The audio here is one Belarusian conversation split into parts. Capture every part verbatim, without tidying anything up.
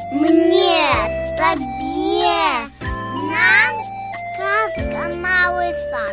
Мне, табе, нам казка «Малый сан».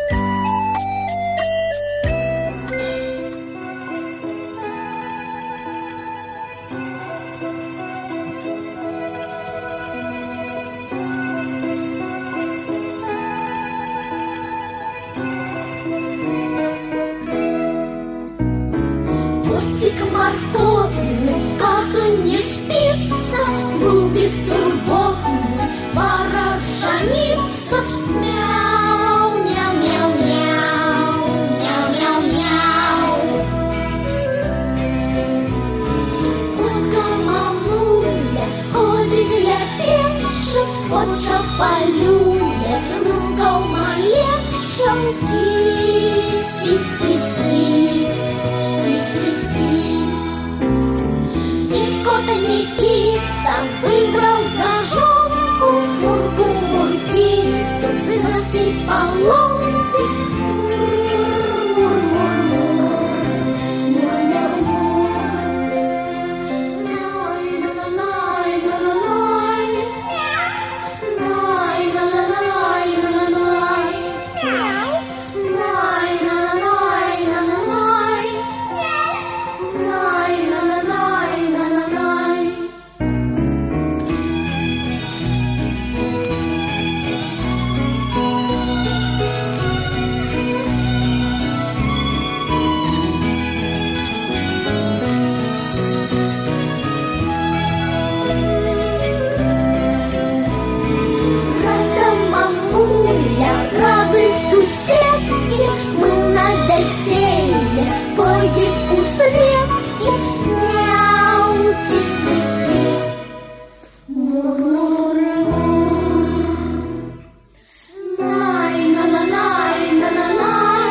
Котик мартотный, коту не спится, был бесturботный, пора жениться. Мяу, мяу, мяу, мяу, мяу, мяу, мяу. Котка мамуля ходит ля пеша, кот шапалюля, внука малеша. Кис, кис, кис, кис. Никота Никита выбрал зажонку, мурку-муркиту, выросли поломки. Мур-мур-мур, мур-мур-мур. Най-на-на-най-на-на-най, най-на-на-най-на-на-най, най-на-на-най-на-на-най, най-на-на-най-на-на-най. Рада мамуля, рады суседки, мы на веселье пойдем у Светки. Мяу, кис-кис-кис, мур-мур-мур. Най-на-на-най-на-на-най,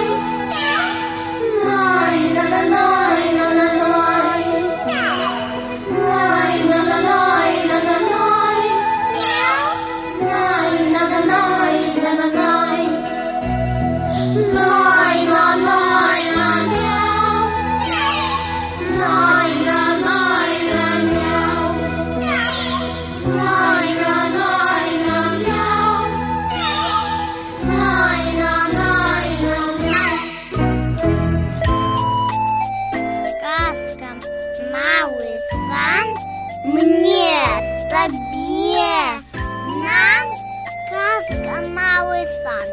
най-на-на-най-на-на-най, най-на-на-най-на-на-най, най-на-на-най-на-на-най, най-на-най-на-мяу, най-на-най-на-мяу, най-на-най-на-мяу, най-на-най-на-мяу. Казка «Малый сан». Мне, табе, нам казка «Малый сан».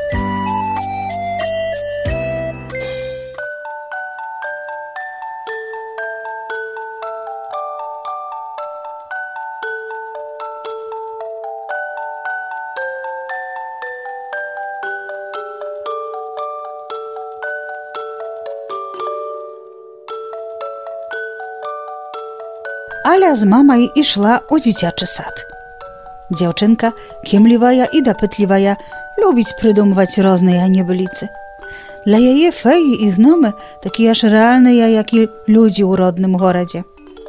Аля з мамай ішла ў дзіцячы сад. Дзяўчынка, кемлівая і дапытлівая, любіць прыдумваць розныя небыліцы. Для яе феі і гномы такія ж рэальныя, як і людзі ў родным горадзе.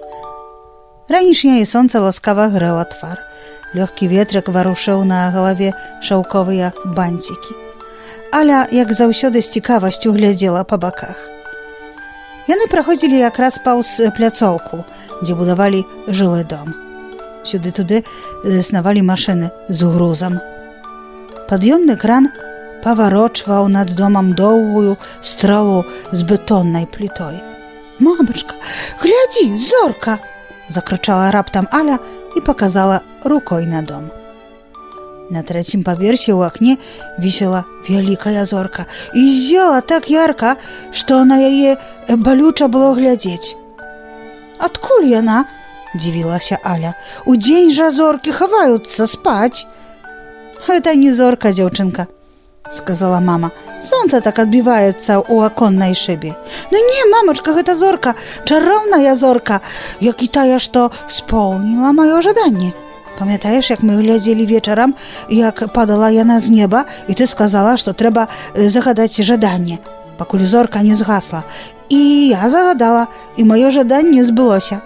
Ранішняе сонца ласкава грэла твар. Лёгкі ветрык варушыў на галаве шаўковыя банцікі. Аля, як заўсёды, з цікавасцю глядзела па баках. Яны праходзілі якраз паўз пляцоўку, дзе будавалі жылы дом. Сюды-туды заснавалі машыны з грузам. Пад'ёмны кран паварочваў над домам доўгую стралу з бетоннай плітой. «Мамачка, глядзі, зорка!» – закрычала раптам Аля і паказала рукой на дом. На трэцім паверсе ў акне вісела вялікая зорка і ззяла так ярка, што на яе балюча было глядзець. «Адкуль яна?» – дзівілася Аля. «Удзень жа зоркі хаваюцца спаць». «Гэта не зорка, дзяўчынка», – сказала мама. «Сонца так адбіваецца ў аконнай шыбе». «Ну не, мамачка, гэта зорка, чароўная зорка, як і тая, што споўніла маё жаданне. Памятаеш, як мы глядзелі вечарам, як падала яна з неба, і ты сказала, што трэба загадаць жаданне, пакуль зорка не згасла. І я загадала, і маё жаданне збылося».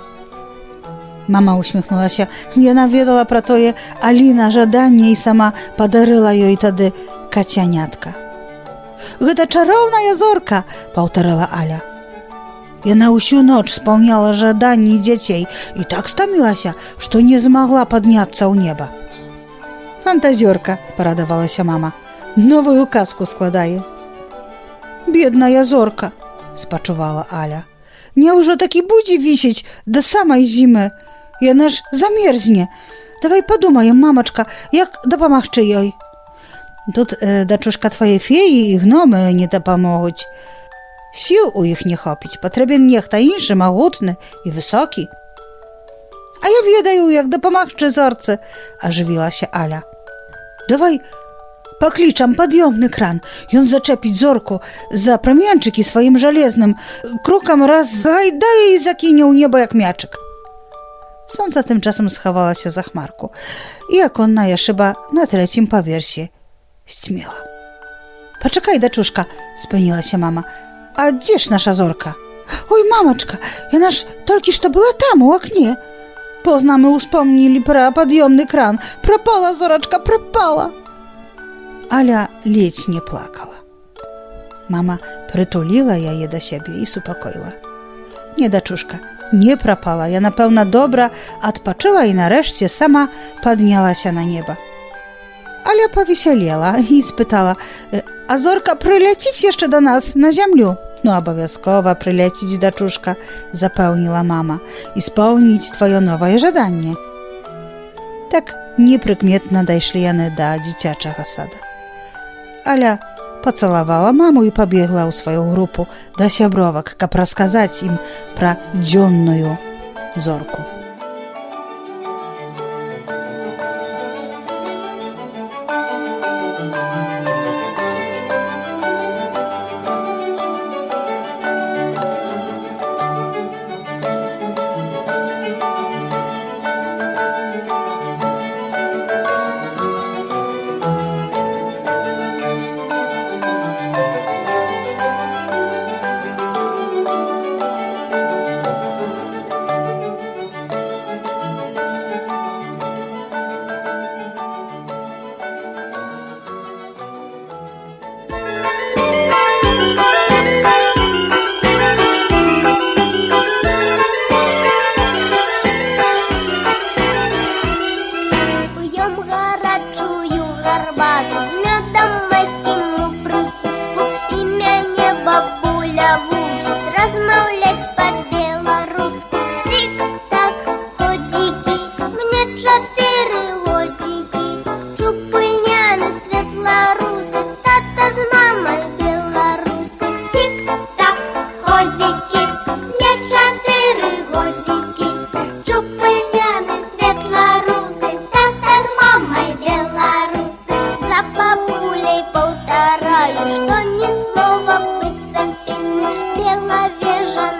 Мама усміхнулася. Яна ведала пра тое Аліна жаданне і сама падарыла ёй тады кацянятка. «Гэта чароўная зорка», – паўтарыла Аля. Яна ўсю ноч спаўняла жаданні дзяцей і так стамілася, што не змагла падняцца ў неба. Фантазёрка, парадавалася мама, новую казку складае. Бедная зорка, спачувала Аля. Няўжо такі будзе вісець да самай зімы? Яна ж замерзне. Давай падумаем, мамачка, як дапамагчы ёй. Тут, э, дачушка, твае феі і гномы не дапамогуць. Сіл у іх не хопіць, патрэбен нехта іншы, магутны і высокі. А я ведаю, як дапамагчы зорцы, ажывілася Аля. Давай паклічам пад'ёмны кран. Ён зачэпіць зорку за прамянчыкі сваім жалезным крокам, раз гайдае і закіне ў неба як мячык. Сонца тым часам схавалася за хмарку, і аконная шыба на трэцім паверсе сцьмела. Пачакай, дачушка, спынілася мама. А дзе ж наша зорка? Ой, мамачка, яна ж толькі што была там, у акне. Позна мы успомнілі пра пад'ёмны кран. Прапала, зорачка, прапала. Аля ледзь не плакала. Мама прытуліла яе да сябе і супакоіла. Не, дачушка, не прапала. Я, напэўна, добра адпачыла і нарэшце сама паднялася на неба. Аля павесялела і спытала: а зорка прыляціць яшчэ да нас на зямлю? Ну, абавязкова прыляціць, дачушка, запэўніла мама, і спаўніць тваё новае жаданне. Так непрыкметна дайшлі яны да дзіцячага сада. Аля пацалавала маму і пабегла ў сваю групу да сябровак, каб расказаць ім пра дзённую зорку. Что ни слова, быть сам песня, пела вежа.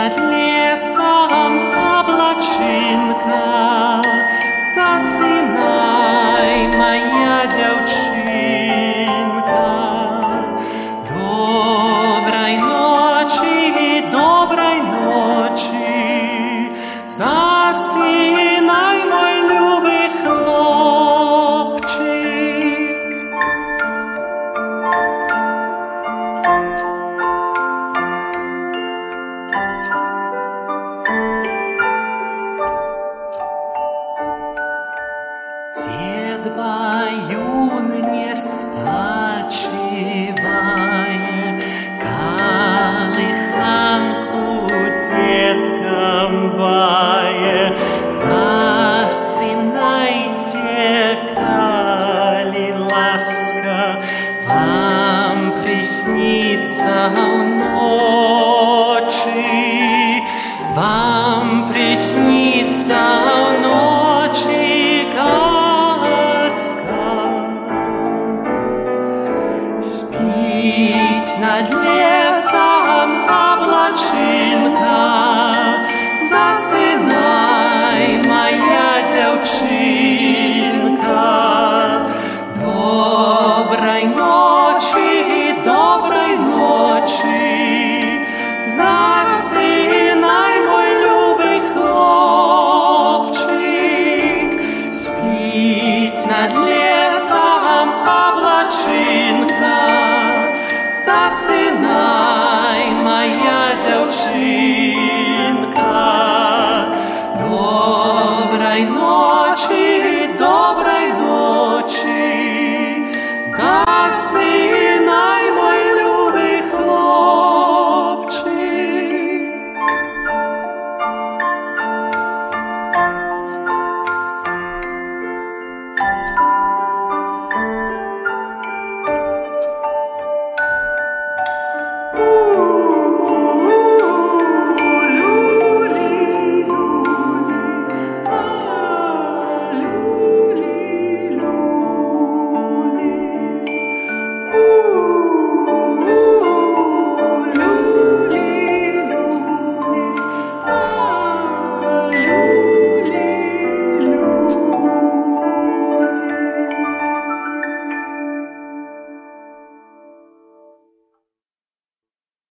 над лесом облачинка, засынай, моя дзяўчынка. Добрай ночи, добрай ночи, засынай, мой любы хлопчик. Дед Баюн не спачивай, калыханку деткам бае. Засынайте, коли ласка вам приснится в ночи, вам приснится